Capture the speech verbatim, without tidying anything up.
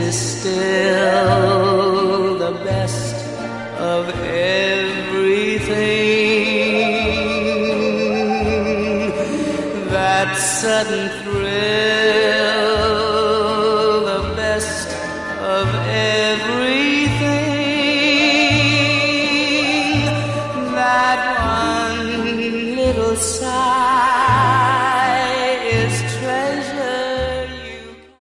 is still the best of everything. That sudden